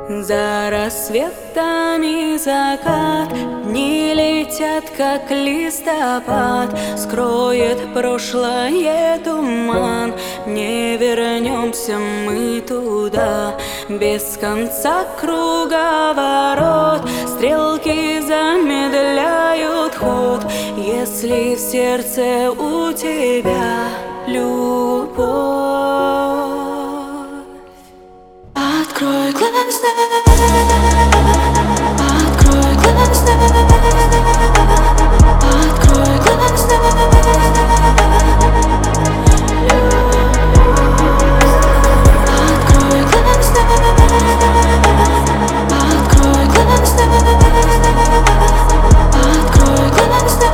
За рассветами закат, дни летят, как листопад. Скроет прошлое туман, не вернемся мы туда. Без конца круговорот, стрелки замедляют ход. Если в сердце у тебя любовь, открой глаза, открой глаза, открой глаза. Открой глаза, открой глаза, открой глаза.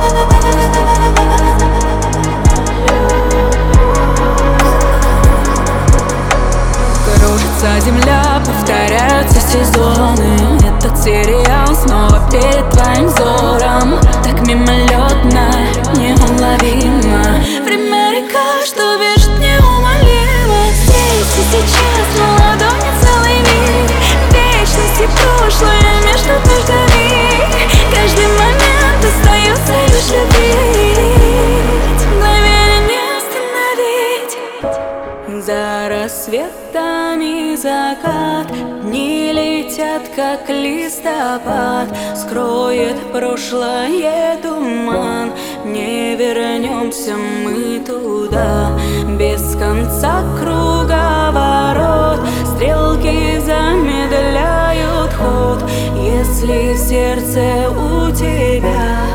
Кружится земля, повторяются сезоны. Этот сериал снова перед твоим взором. Так мимолетно, неуловимо. Время река, что бежит неумолимо. Здесь и сейчас, на ладони целый мир. Вечность и прошлое между дождями. Каждый момент остается лишь любить. Мгновение не остановить. За рассветами закат, дни летят, как листопад. Скроет прошлое туман, не вернемся мы туда. Без конца круговорот, стрелки замедляют ход. Если в сердце у тебя